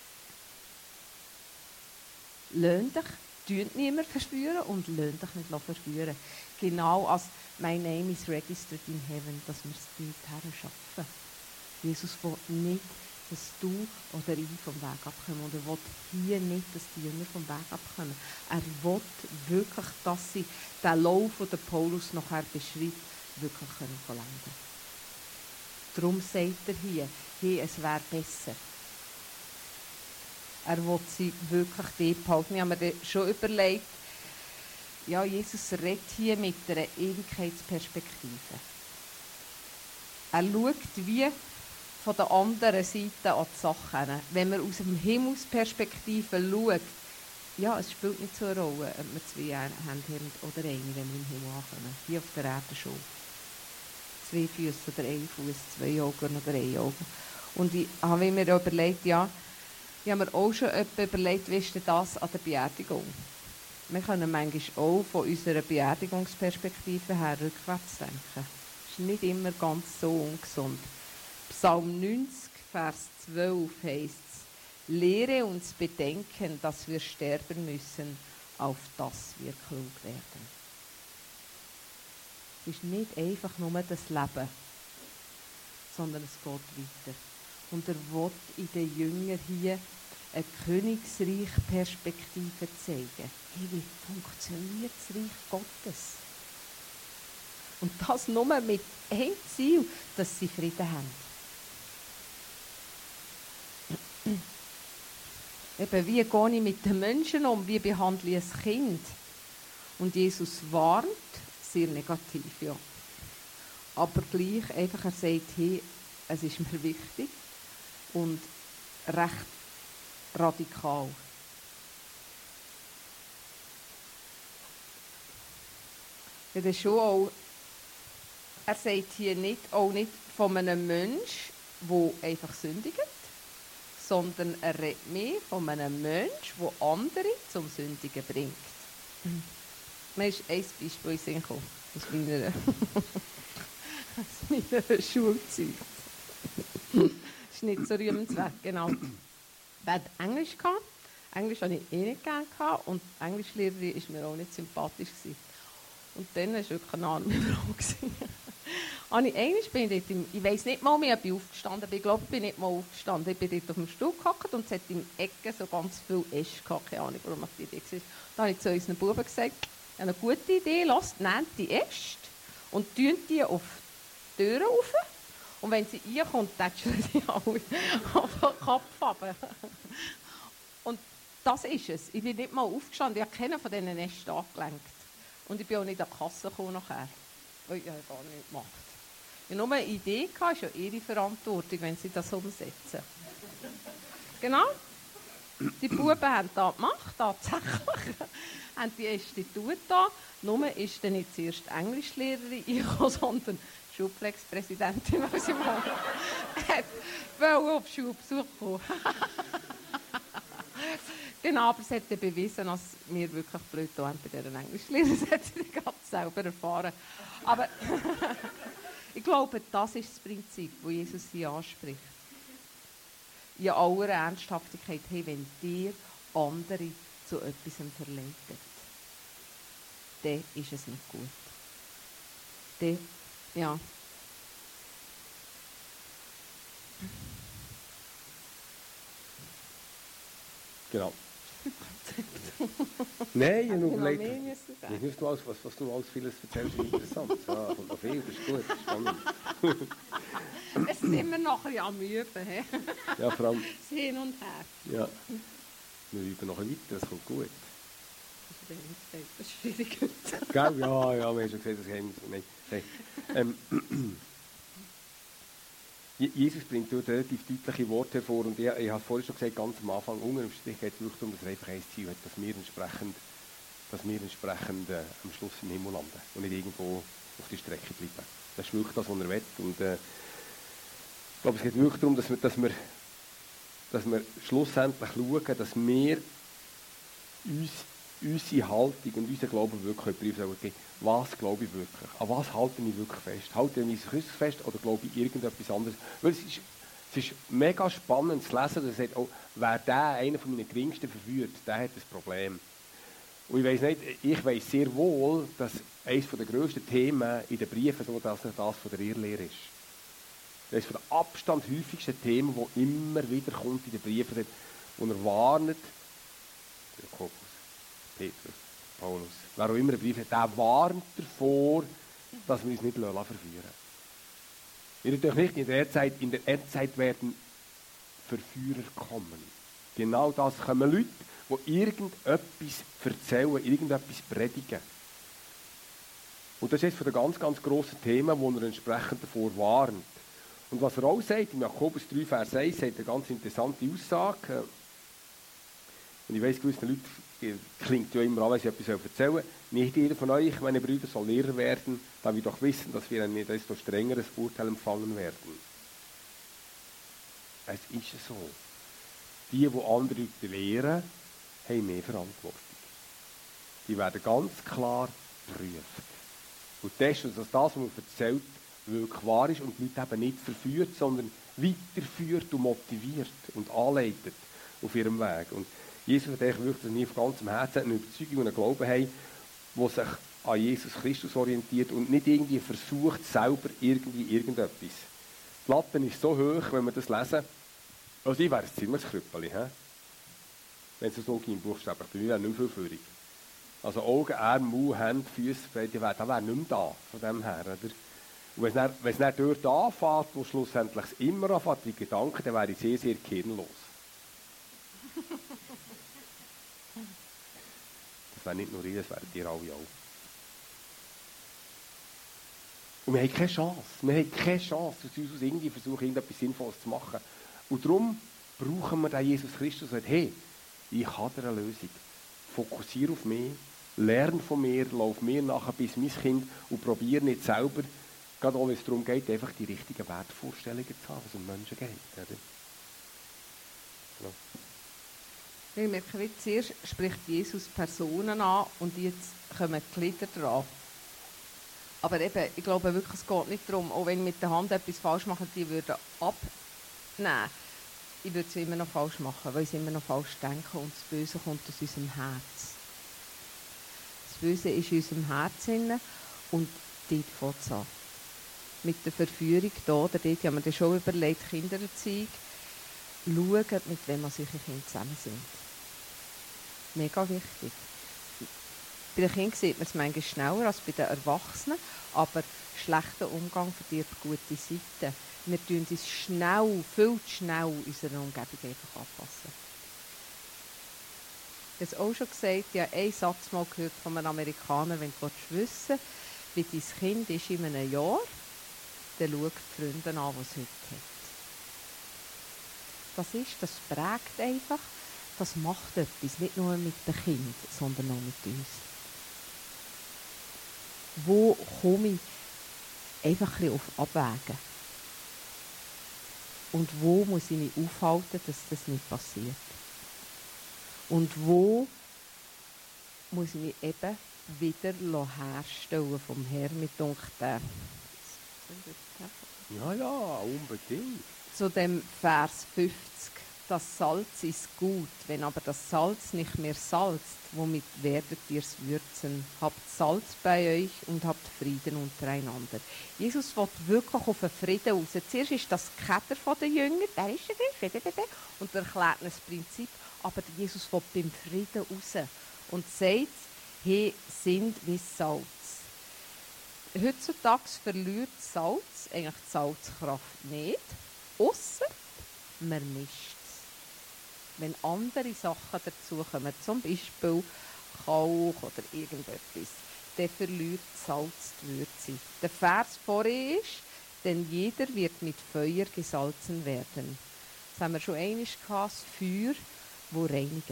Lasst dich, tut niemand verspüren und lasst dich nicht verspüren. Genau als «My name is registered in heaven», dass wir es dort her schaffen. Jesus will nicht, dass du oder ich vom Weg abkommen. Und er will hier nicht, dass die Jünger vom Weg abkommen. Er will wirklich, dass sie den Lauf, den Paulus nachher beschreibt, wirklich können vollenden. Darum sagt er hier, hey, es wäre besser. Er will sie wirklich dort behalten. Ich habe mir schon überlegt, ja, Jesus redet hier mit einer Ewigkeitsperspektive. Er schaut wie von der anderen Seite an die Sachen. Wenn man aus der Himmelsperspektive schaut, ja, es spielt nicht so eine Rolle, ob wir zwei Hände haben oder eine, wenn wir im Himmel ankommen. Hier auf der Erde schon. Zwei Füße oder ein Fuß, zwei Augen oder ein Auge. Und ich habe mir überlegt, ja, ich habe mir auch schon überlegt, wie ist denn das an der Beerdigung? Wir können manchmal auch von unserer Beerdigungsperspektive her rückwärts denken. Das ist nicht immer ganz so ungesund. Psalm neunzig, Vers zwölf heisst es: Lehre uns bedenken, dass wir sterben müssen, auf dass wir klug werden. Es ist nicht einfach nur das Leben, sondern es geht weiter. Und er will in den Jüngern hier eine Königsreich-Perspektive zeigen. Hey, wie funktioniert das Reich Gottes? Und das nur mit einem Ziel, dass sie Frieden haben. Eben, wie gehe ich mit den Menschen um? Wie behandle ich ein Kind? Und Jesus warnt, sehr negativ, ja. Aber gleich einfach, er sagt, hey, es ist mir wichtig und recht radikal. Ja, das ist schon auch, er sagt hier nicht, auch nicht von einem Menschen, der einfach sündigt, sondern er redet mehr von einem Menschen, der andere zum Sündigen bringt. Mhm. Mir ist ein Beispiel in den Sinn gekommen, aus meiner, aus meiner Schulzeit. Das ist nicht so rühmenswert, genau. Ich hatte Englisch. Englisch hatte ich eh nicht gerne und die Englischlehrerin war mir auch nicht sympathisch. Und dann war wirklich eine arme Frau. Ich, Englisch bin ich, dort im, ich weiss nicht mal mehr, ob ich aufgestanden bin. Ich glaube, ich bin nicht mal aufgestanden. Ich bin dort auf dem Stuhl gehockt und es hat in der Ecke so ganz viel Äste gehabt. Keine Ahnung, warum ich die Idee war. Da habe ich zu unseren Buben gesagt, ich habe eine gute Idee, lasst, nehmt die Äste und tünt die auf die Türen rauf. Und wenn sie reinkommt, tätschelt sie alle auf den Kopf runter. Und das ist es. Ich bin nicht mal aufgestanden, ich habe keinen von diesen Ästen angelenkt. Und ich bin auch nicht an die Kasse gekommen nachher. Ich habe gar nichts gemacht. Ich hatte nur eine Idee, es ist ja ihre Verantwortung, wenn sie das umsetzen. Genau. Die Buben haben das gemacht, tatsächlich. Haben die erste Tour da. Nur ist dann nicht zuerst die Englischlehrerin gekommen, sondern die Schulpflegepräsidentin, weil sie mal auf Schulbesuch kommen. Genau, aber es hat dann bewiesen, dass wir wirklich blöd da haben bei dieser Englischlehrerin. Das hat sie dann gerade selber erfahren. Aber ich glaube, das ist das Prinzip, das Jesus hier anspricht. In aller Ernsthaftigkeit, hey, wenn dir andere zu etwas verleitet, dann ist es nicht gut. Dann, ja. Genau. Nein, ich habe nur überlegt, ich nicht nur alles, was, was du alles vieles erzählst, ist interessant. Ja, kommt noch viel, das ist gut, spannend. Es sind immer noch ein bisschen am Üben. He? Ja, vor allem. Das Hin und Her. Ja. Wir üben noch ein weiter, das kommt gut. Das ist schwierig heute. Gell? Ja, ja, wir haben schon gesehen, das Geheimnis. Nein. Nein. Ähm, Jesus bringt dort relativ deutliche Worte hervor und ich, ich habe es vorhin schon gesagt, ganz am Anfang, unter dem Strich geht es wirklich darum, dass er einfach ein Ziel hat, dass wir entsprechend, dass wir entsprechend äh, am Schluss im Himmel landen und nicht irgendwo auf die Strecke bleiben. Das ist wirklich das, was er will. Und äh, ich glaube, es geht wirklich darum, dass wir, dass wir, dass wir schlussendlich schauen, dass wir uns unsere Haltung und unseren Glauben wirklich prüfen sollen. Okay, was glaube ich wirklich? An was halte ich wirklich fest? Halte ich an Jesus Christus fest oder glaube ich irgendetwas anderes? Weil es ist, es ist mega spannend zu lesen, dass er sagt, oh, wer der einer von meinen Geringsten verführt, der hat ein Problem. Und ich weiss nicht, ich weiss sehr wohl, dass eines der grössten Themen in den Briefen so dass das von der Irrlehre ist. Das ist von den Abstand häufigsten Themen, die immer wieder kommt in den Briefen, wo er warnt, Jakobus, Petrus, Paulus, wer auch immer einen Brief hat, der warnt davor, dass wir uns nicht verführen lassen. Wir natürlich nicht in der Endzeit, in der Endzeit werden Verführer kommen. Genau das kommen Leute, die irgendetwas erzählen, irgendetwas predigen. Und das ist von den ganz, ganz grossen Themen, wo er entsprechend davor warnt. Und was er auch sagt, im Jakobus drei, Vers eins, sagt eine ganz interessante Aussage. Und ich weiss, gewisse Leute klingt ja immer an, wenn sie etwas erzählen sollen. Nicht jeder von euch, meine Brüder, soll Lehrer werden, da wir doch wissen, dass wir ein desto strengeres Urteil empfangen werden. Es ist so. Die, die andere Leute lehren, haben mehr Verantwortung. Die werden ganz klar geprüft. Und das, dass das, was man erzählt, wirklich wahr ist und die Leute eben nicht verführt, sondern weiterführt und motiviert und anleitet auf ihrem Weg. Und Jesus hat eigentlich wirklich, dass wir von ganzem Herzen eine Überzeugung und einen Glauben haben, der sich an Jesus Christus orientiert und nicht irgendwie versucht, selber irgendwie irgendetwas. Die Latte ist so hoch, wenn wir das lesen, also ich wäre ein ziemlich Krüppeli, wenn es so ging, buchstäblich, bei mir wäre nicht mehr viel Führung. Also Augen, Arme, Mund, Hände, Füße, das wäre wär nicht mehr da, von dem her. Oder? Und wenn es dann, wenn es dann dort anfängt, wo schlussendlich immer anfängt, die Gedanken, dann wäre ich sehr, sehr kirnlos. Das wäre nicht nur ich, das wären ihr alle auch. Und wir haben keine Chance. Wir haben keine Chance, dass wir uns irgendwie versuchen, irgendetwas Sinnvolles zu machen. Und darum brauchen wir den Jesus Christus, der sagt, hey, ich habe eine Lösung. Fokussiere auf mich, lerne von mir, lauf mir nachher bis mein Kind und probiere nicht selber, gerade auch wenn es darum geht, einfach die richtigen Wertvorstellungen zu haben, was um Menschen geht. Oder? Ja. Ich merke, wie zuerst spricht Jesus Personen an und jetzt kommen die Glieder dran. Aber eben, ich glaube wirklich, es geht nicht darum, auch wenn ich mit der Hand etwas falsch mache, die würden abnehmen. Ich würde es immer noch falsch machen, weil sie immer noch falsch denken und das Böse kommt aus unserem Herz. Das Böse ist in unserem Herz und dort fängt es an. Mit der Verführung da oder dort haben wir das schon überlegt, Kindererziehung. Schauen, mit wem man solche Kinder zusammen sind. Mega wichtig. Bei den Kindern sieht man es manchmal schneller als bei den Erwachsenen, aber schlechter Umgang verdirbt gute Seiten. Wir tun uns schnell, viel zu schnell unserer Umgebung einfach anpassen. Ich habe es auch schon gesagt, ich habe einen Satz mal gehört von einem Amerikaner, wenn du wissen willst, wie dein Kind ist in einem Jahr, dann schau die Freunde an, die es heute hat. Das ist, das prägt einfach, das macht etwas, nicht nur mit dem Kind, sondern auch mit uns. Wo komme ich einfach ein bisschen auf Abwägen? Und wo muss ich mich aufhalten, dass das nicht passiert? Und wo muss ich mich eben wieder herstellen vom Herrn mit dunklen. Ja, ja, unbedingt. Zu dem Vers fünfzig. Das Salz ist gut, wenn aber das Salz nicht mehr salzt, womit werdet ihr es würzen? Habt Salz bei euch und habt Frieden untereinander. Jesus will wirklich auf den Frieden raus. Zuerst ist das Ketter von den Jüngern, der ist der, und erklärt das Prinzip, aber Jesus will beim Frieden raus und sagt, hey, sind wie Salz. Heutzutage verliert Salz eigentlich die Salzkraft nicht, ausser man mischt es. Wenn andere Sachen dazukommen, zum Beispiel Kalk oder irgendetwas, dann verliert Salz die Würze. Der Vers vorher ist, denn jeder wird mit Feuer gesalzen werden. Das haben wir schon einmal gehabt, das Feuer, das reinigt.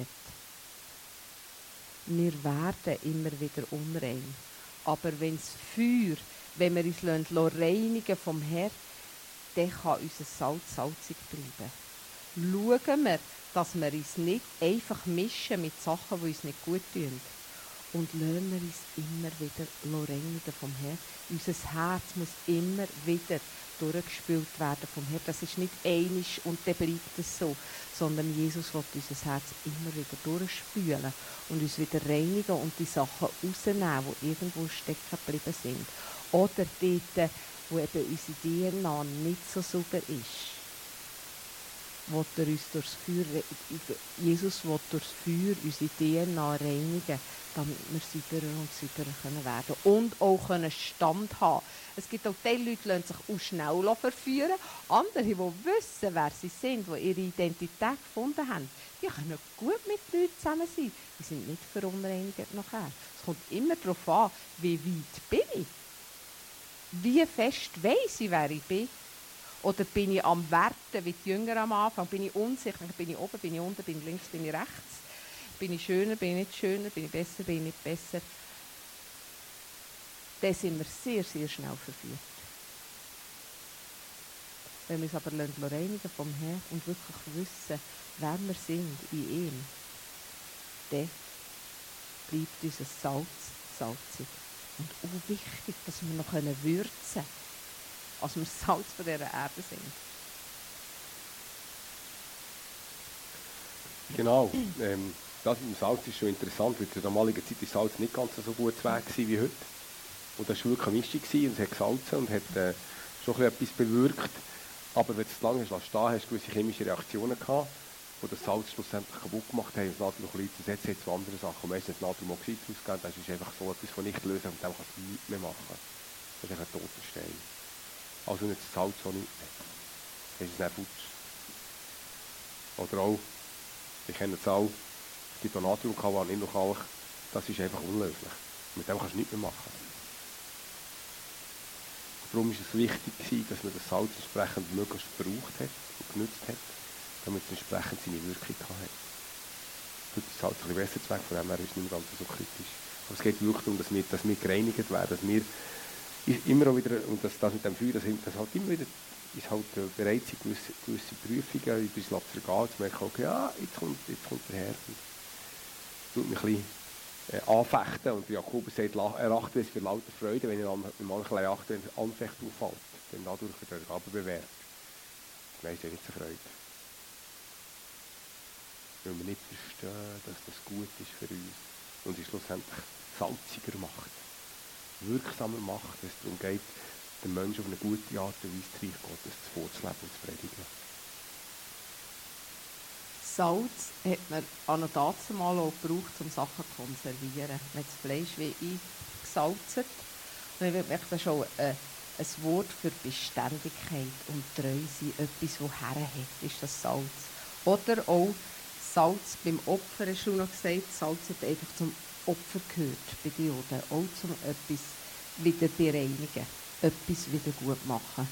Wir werden immer wieder unrein. Aber wenn das Feuer, wenn wir uns reinigen vom Herrn, dann kann unser Salz salzig bleiben. Schauen wir, dass wir uns nicht einfach mischen mit Sachen, die uns nicht gut tun. Und lassen wir uns immer wieder reinigen vom Herrn. Unser Herz muss immer wieder durchgespült werden vom Herrn. Das ist nicht einisch und dann bleibt es so, sondern Jesus will unser Herz immer wieder durchspülen und uns wieder reinigen und die Sachen rausnehmen, die irgendwo stecken geblieben sind. Oder dort, wo eben unsere D N A nicht so sauber ist. Will er uns durchs Feuer, Jesus will durchs Feuer unsere D N A reinigen, damit wir sauberer und sauberer können werden und auch können Stand haben. Es gibt auch die Leute, die sich auch schnell verführen, andere, die wissen, wer sie sind, die ihre Identität gefunden haben, die können gut mit Leuten zusammen sein. Die sind nicht verunreinigt nachher. Es kommt immer darauf an, wie weit bin ich. Wie fest weiss ich, wer ich bin. Oder bin ich am Werten, wie die Jünger am Anfang? Bin ich unsicher? Bin ich oben, bin ich unten, bin ich links, bin ich rechts? Bin ich schöner, bin ich nicht schöner? Bin ich besser, bin ich nicht besser? Dann sind wir sehr, sehr schnell verführt. Wenn wir uns aber reinigen vom Herrn und wirklich wissen, wer wir sind in ihm, dann bleibt unser Salz salzig. Und auch wichtig, dass wir noch würzen können. Als wir Salz von dieser Erde sind. Genau. Ähm, das mit dem Salz ist schon interessant, weil zur damaligen Zeit war Salz nicht ganz so gut zu Weg wie heute. Und das war wirklich eine Mischung und es hat gesalzen und hat äh, schon etwas bewirkt. Aber wenn du es lange stehen hast, hast du gewisse chemische Reaktionen gehabt, die das Salz schlussendlich kaputt gemacht haben. Das Natriumchlorid ersetzt jetzt zu anderen Sachen. Meistens Natriumoxid ausgegeben, das ist einfach so etwas von nicht lösen und dann kannst du nichts mehr machen. Das ist einfach ein toter Stein. Also nicht das Salz auch nicht mehr. Das ist nicht futsch. Oder auch, wir kennen es auch, es gibt auch Natriumkalk, nicht noch Kalk, das ist einfach unlöslich. Mit dem kannst du nichts mehr machen. Darum war es wichtig, dass man das Salz entsprechend möglichst gebraucht hat und genutzt hat, damit es entsprechend seine Wirkung hat. Heute ist das Salz ein bisschen besser zu weg, von dem her ist es nicht mehr ganz so kritisch. Aber es geht wirklich darum, dass wir, dass wir gereinigt werden, dass wir immer wieder, und das, das mit dem Feuer, das, das halt immer wieder ist halt bereit sind, gewisse, gewisse Prüfungen über das Lapser gehen, zu merken, okay, ja, jetzt kommt, jetzt kommt der Herr und tut mich ein bisschen äh, anfechten. Und Jakobus sagt, erachte es für lauter Freude, wenn ihr an manchen achte, wenn Anfecht auffällt, dann dadurch wird er aber bewährt. Nein, ist ja nicht so Freude. Weil wir nicht verstehen, dass das gut ist für uns und es schlussendlich salziger macht. Wirksamer macht, wenn es darum geht, den Menschen auf eine gute Art und Weise das Reich Gottes vorzuleben und zu predigen. Salz hat man an und dazu mal auch gebraucht, um Sachen zu konservieren. Man hat das Fleisch wie eingesalzt. Und ich möchte das schon ein, ein Wort für Beständigkeit und treu sein. Etwas, das herhält, ist das Salz. Oder auch Salz beim Opfer, hast du noch gesagt, Salz hat einfach zum Opfer gehört bei den Juden, auch zum etwas wieder bereinigen, etwas wieder gut machen.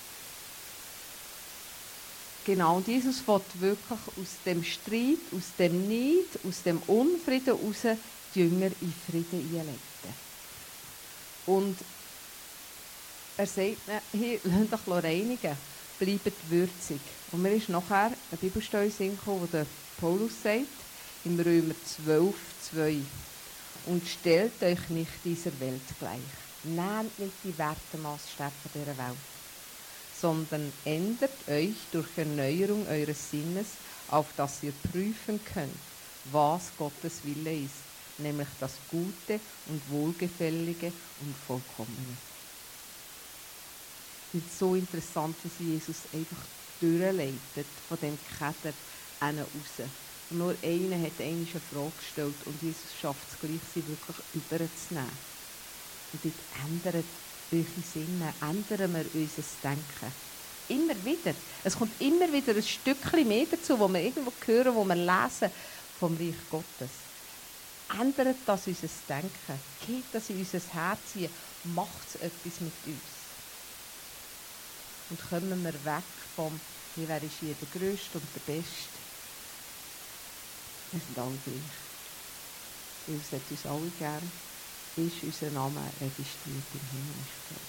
Genau, und Jesus will wirklich aus dem Streit, aus dem Neid, aus dem Unfrieden raus die Jünger in Frieden einleiten. Und er sagt ihnen, hey, lasst euch reinigen, bleibt würzig. Und mir ist nachher eine Bibelstelle gekommen, wo der Paulus sagt, im Römer zwölf, zwei. Und stellt euch nicht dieser Welt gleich. Nehmt nicht die Wertemaßstäbe dieser Welt, sondern ändert euch durch Erneuerung eures Sinnes, auf dass ihr prüfen könnt, was Gottes Wille ist, nämlich das Gute und Wohlgefällige und Vollkommene. Es ist so interessant, wie sie Jesus einfach durchleitet, von dem Keder raus. Und nur einer hat einmal eine Frage gestellt und Jesus schafft es gleich, sie wirklich überzunehmen. Und dort ändert eure Sinne, ändern wir unser Denken. Immer wieder. Es kommt immer wieder ein Stückchen mehr dazu, wo wir irgendwo hören, wo wir lesen vom Reich Gottes. Ändert das unser Denken. Geht das in unser Herz hier. Macht es etwas mit uns. Und kommen wir weg vom, hey, wer ist hier der Größte und der Beste? Wir sind alle gleich. Weil es hat uns alle gern, ist unser Name registriert im Himmel.